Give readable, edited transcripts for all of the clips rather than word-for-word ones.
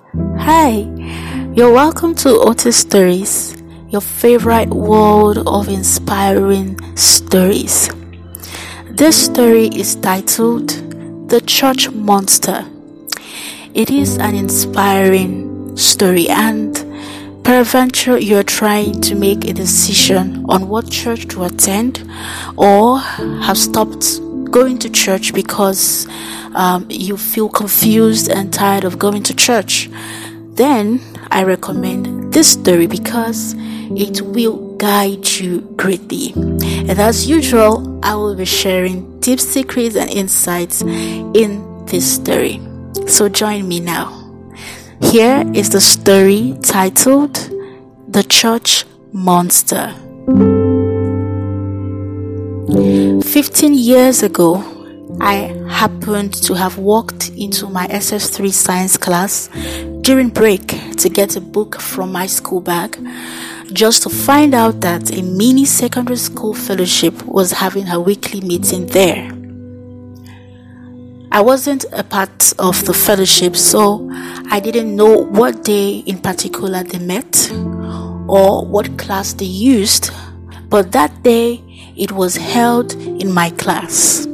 Hi, you're welcome to Otis Stories, your favorite world of inspiring stories. This story is titled The Church Monster. It is an inspiring story, and peradventure you're trying to make a decision on what church to attend or have stopped going to church because you feel confused and tired of going to church. Then I recommend this story because it will guide you greatly. And as usual, I will be sharing deep secrets and insights in this story. So join me now. Here is the story titled The Church Monster. 15 years ago, I happened to have walked into my SS3 science class during break to get a book from my school bag, just to find out that a mini secondary school fellowship was having a weekly meeting there. I wasn't a part of the fellowship, so I didn't know what day in particular they met or what class they used, but that day it was held in my class.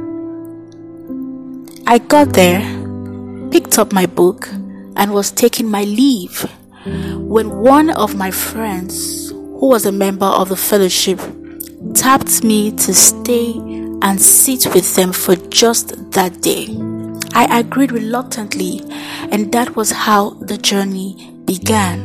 I got there, picked up my book, and was taking my leave when one of my friends, who was a member of the fellowship, tapped me to stay and sit with them for just that day. I agreed reluctantly, and that was how the journey began.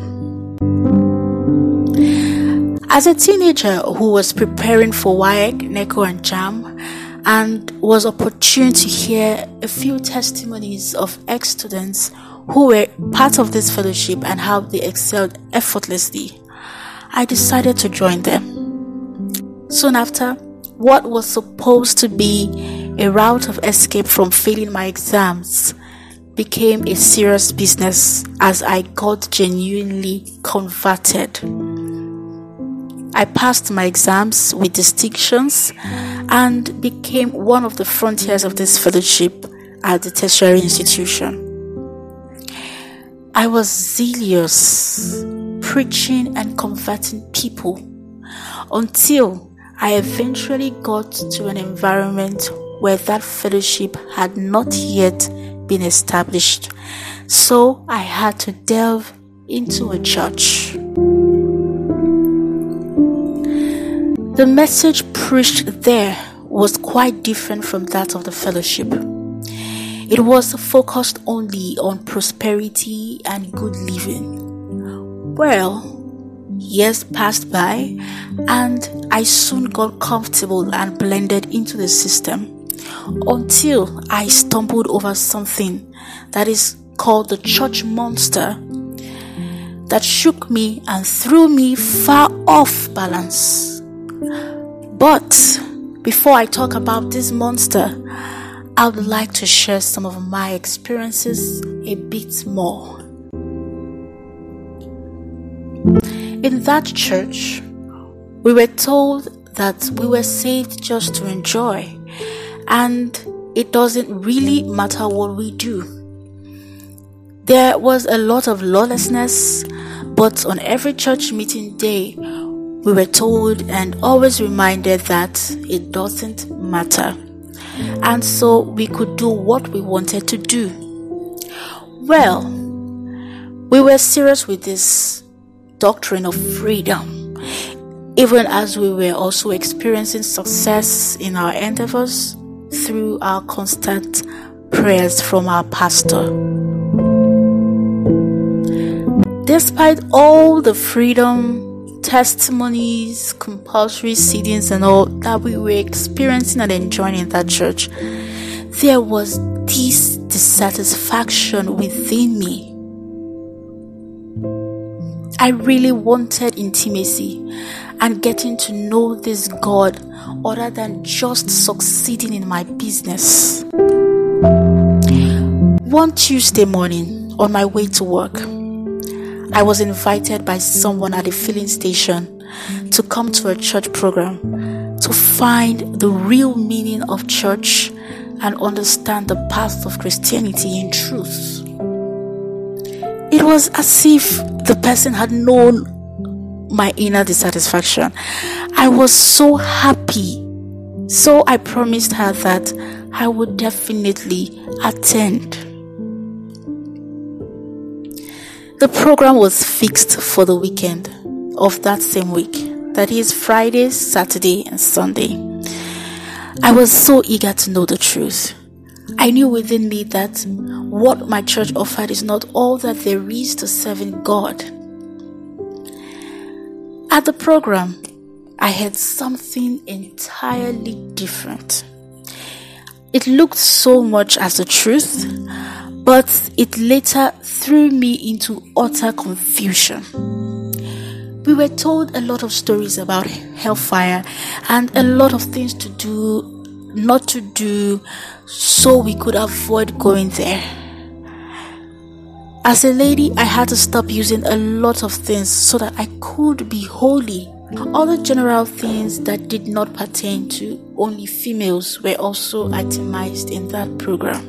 As a teenager who was preparing for WAEC, NECO and JAM, and was opportune to hear a few testimonies of ex-students who were part of this fellowship and how they excelled effortlessly, I decided to join them. Soon after, what was supposed to be a route of escape from failing my exams became a serious business as I got genuinely converted. I passed my exams with distinctions and became one of the frontiers of this fellowship at the tertiary institution. I was zealous, preaching and converting people until I eventually got to an environment where that fellowship had not yet been established. So I had to delve into a church. The message preached there was quite different from that of the fellowship. It was focused only on prosperity and good living. Well, years passed by and I soon got comfortable and blended into the system until I stumbled over something that is called the church monster that shook me and threw me far off balance. But before I talk about this monster, I would like to share some of my experiences a bit more. In that church, we were told that we were saved just to enjoy, and it doesn't really matter what we do. There was a lot of lawlessness, but on every church meeting day, we were told and always reminded that it doesn't matter. And so we could do what we wanted to do. Well, we were serious with this doctrine of freedom, even as we were also experiencing success in our endeavors through our constant prayers from our pastor. Despite all the freedom, testimonies, compulsory seatings and all that we were experiencing and enjoying in that church, there was this dissatisfaction within me. I really wanted intimacy and getting to know this God other than just succeeding in my business. One Tuesday morning on my way to work, I was invited by someone at a filling station to come to a church program to find the real meaning of church and understand the path of Christianity in truth. was as if the person had known my inner dissatisfaction. I was so happy. So I promised her that I would definitely attend. The program was fixed for the weekend of that same week. That is Friday, Saturday, and Sunday. I was so eager to know the truth. I knew within me that what my church offered is not all that there is to serving God. At the program, I heard something entirely different. It looked so much as the truth, but it later threw me into utter confusion. We were told a lot of stories about hellfire and a lot of things to do, not to do, so we could avoid going there. As a lady, I had to stop using a lot of things so that I could be holy. Other general things that did not pertain to only females were also itemized in that program.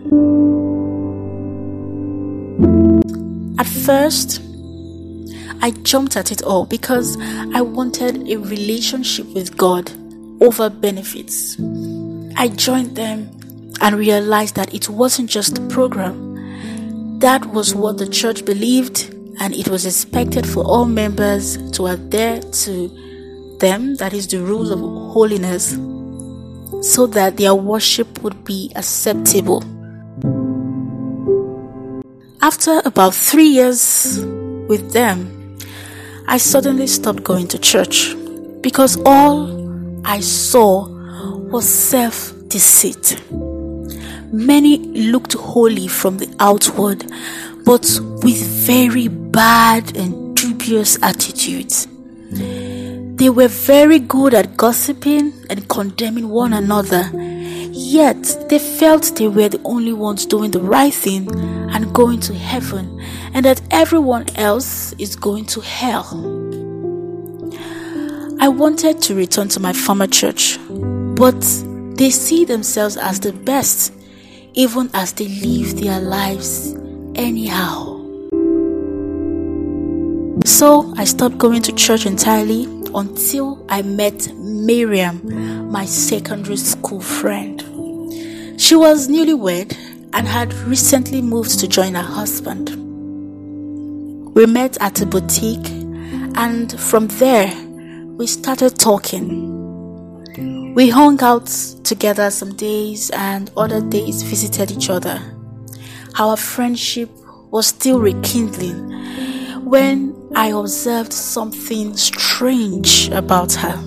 At first, I jumped at it all because I wanted a relationship with God over benefits. I joined them and realized that it wasn't just a program. That was what the church believed, and it was expected for all members to adhere to them, that is the rules of holiness, so that their worship would be acceptable. After about 3 years with them, I suddenly stopped going to church because all I saw was self-deceit. Many looked holy from the outward, but with very bad and dubious attitudes. They were very good at gossiping and condemning one another, yet they felt they were the only ones doing the right thing and going to heaven, and that everyone else is going to hell. I wanted to return to my former church, but they see themselves as the best, even as they live their lives anyhow. So I stopped going to church entirely until I met Miriam, my secondary school friend. She was newlywed and had recently moved to join her husband. We met at a boutique, and from there we started talking. We hung out together some days, and other days visited each other. Our friendship was still rekindling when I observed something strange about her.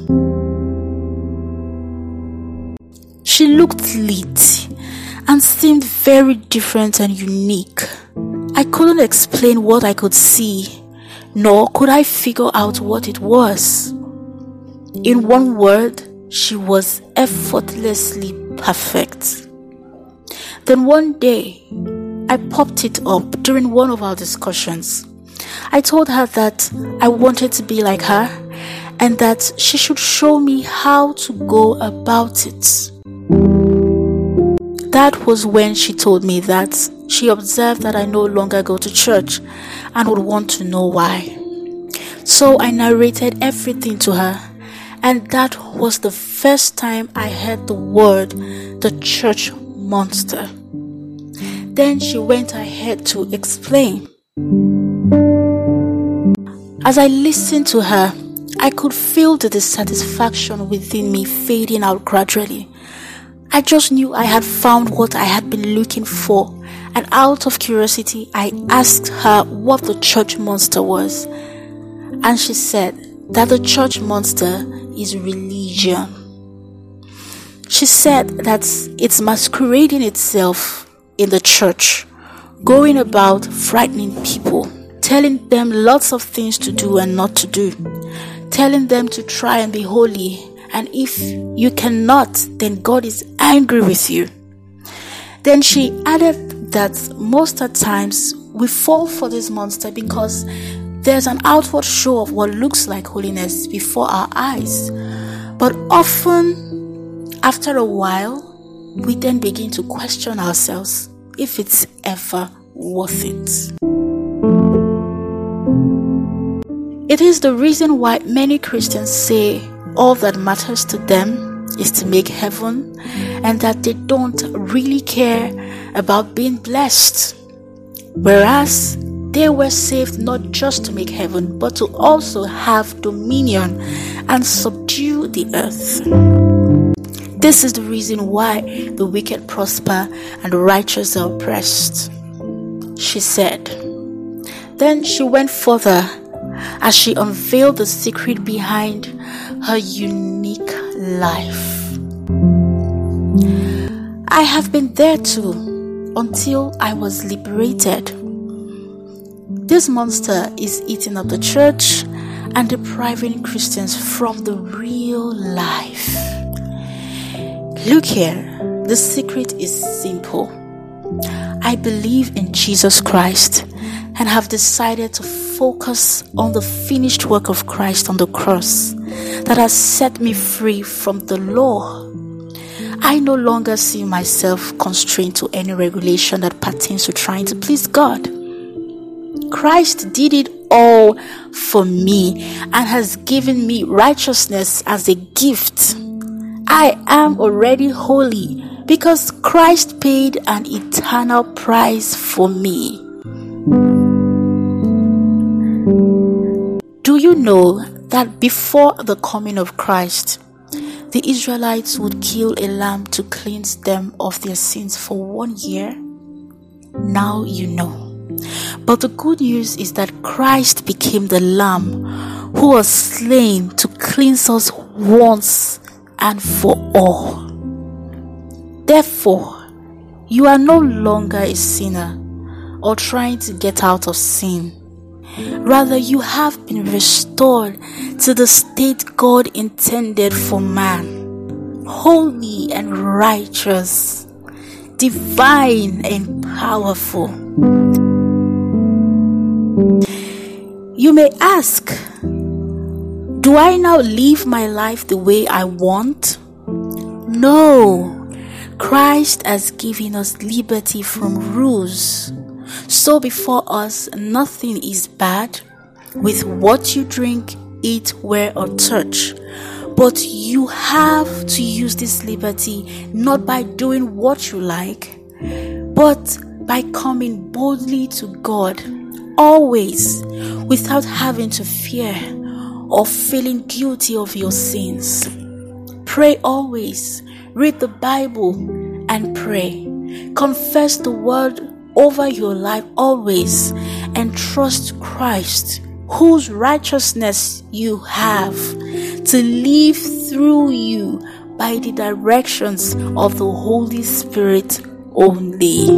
She looked lit and seemed very different and unique. I couldn't explain what I could see, nor could I figure out what it was. In one word, she was effortlessly perfect. Then one day, I popped it up during one of our discussions. I told her that I wanted to be like her and that she should show me how to go about it. That was when she told me that she observed that I no longer go to church and would want to know why. So I narrated everything to her, and that was the first time I heard the word, the church monster. Then she went ahead to explain. As I listened to her, I could feel the dissatisfaction within me fading out gradually. I just knew I had found what I had been looking for, and out of curiosity, I asked her what the church monster was. And she said that the church monster is religion. She said that it's masquerading itself in the church, going about frightening people, telling them lots of things to do and not to do, telling them to try and be holy, and if you cannot, then God is angry with you. Then she added that most of the times we fall for this monster because there's an outward show of what looks like holiness before our eyes, but often after a while we then begin to question ourselves if it's ever worth it. It is the reason why many Christians say all that matters to them is to make heaven, and that they don't really care about being blessed. Whereas they were saved not just to make heaven, but to also have dominion and subdue the earth. This is the reason why the wicked prosper and the righteous are oppressed, she said. Then she went further as she unveiled the secret behind her unique life. I have been there too until I was liberated. This monster is eating up the church and depriving Christians from the real life. Look here, the secret is simple. I believe in Jesus Christ and have decided to focus on the finished work of Christ on the cross that has set me free from the law. I no longer see myself constrained to any regulation that pertains to trying to please God. Christ did it all for me and has given me righteousness as a gift. I am already holy because Christ paid an eternal price for me. Do you know that before the coming of Christ, the Israelites would kill a lamb to cleanse them of their sins for 1 year? Now you know. But the good news is that Christ became the lamb who was slain to cleanse us once and for all. Therefore, you are no longer a sinner or trying to get out of sin. Rather, you have been restored to the state God intended for man, holy and righteous, divine and powerful. You may ask, do I now live my life the way I want? No. Christ has given us liberty from rules. So before us, nothing is bad with what you drink, eat, wear, or touch. But you have to use this liberty not by doing what you like, but by coming boldly to God, always without having to fear or feeling guilty of your sins. Pray always, read the Bible and pray. Confess the word over your life always and trust Christ, whose righteousness you have, to live through you by the directions of the Holy Spirit only.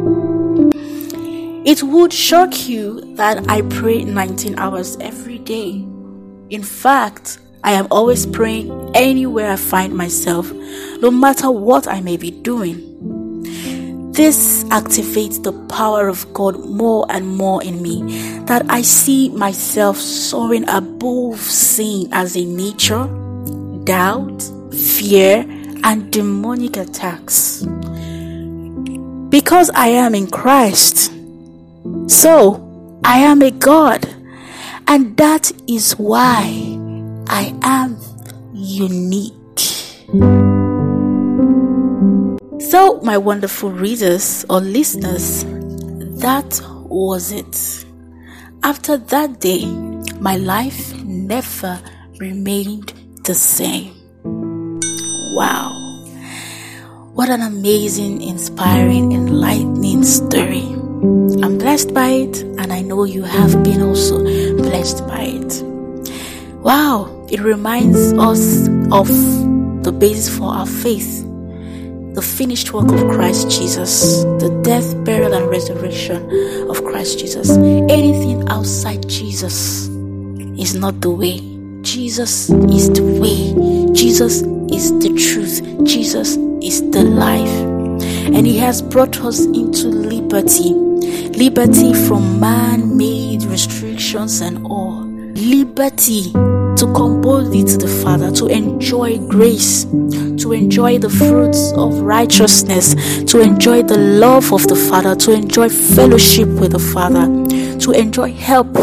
It would shock you that I pray 19 hours every day. In fact, I am always praying anywhere I find myself, no matter what I may be doing. This activates the power of God more and more in me, that I see myself soaring above sin as a nature, doubt, fear, and demonic attacks. Because I am in Christ, so I am a God, and that is why I am unique. So, my wonderful readers or listeners, that was it. After that day, my life never remained the same. Wow. What an amazing, inspiring, enlightening story. I'm blessed by it, and I know you have been also blessed by it. Wow, it reminds us of the basis for our faith, the finished work of Christ Jesus, the death, burial, and resurrection of Christ Jesus. Anything outside Jesus is not the way. Jesus is the way. Jesus is the truth. Jesus is the life. And He has brought us into liberty. Liberty from man-made restrictions and all. Liberty to come boldly to the Father, to enjoy grace, to enjoy the fruits of righteousness, to enjoy the love of the Father, to enjoy fellowship with the Father, to enjoy help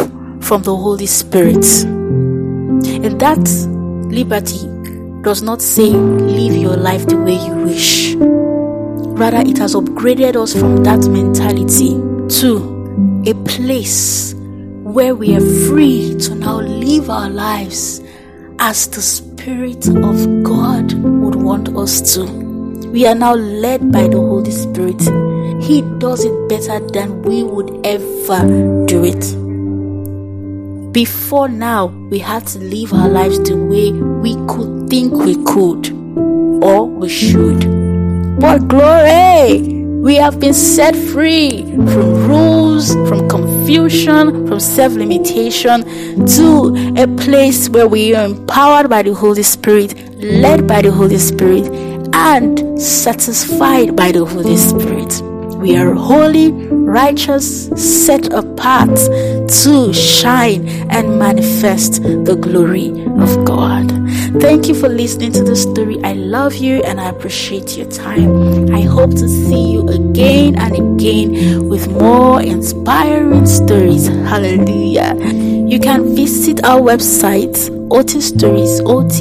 from the Holy Spirit. And that liberty does not say live your life the way you wish. Rather, it has upgraded us from that mentality to a place where we are free to now live our lives as the Spirit of God would want us to. We are now led by the Holy Spirit. He does it better than we would ever do it. Before now, we had to live our lives the way we could think we could or we should. But glory! We have been set free from rules, from confusion, from self-limitation, to a place where we are empowered by the Holy Spirit, led by the Holy Spirit, and satisfied by the Holy Spirit. We are holy, righteous, set apart to shine and manifest the glory of God. Thank you for listening to the story. I love you and I appreciate your time. I hope to see you again and again with more inspiring stories. Hallelujah. You can visit our website, otisstories,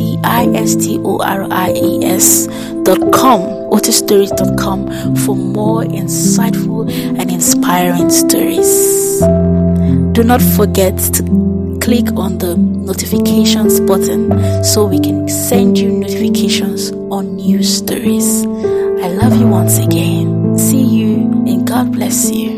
otisstories.com, otisstories.com, for more insightful and inspiring stories. Do not forget to click on the notifications button so we can send you notifications on new stories. I love you once again. See you and God bless you.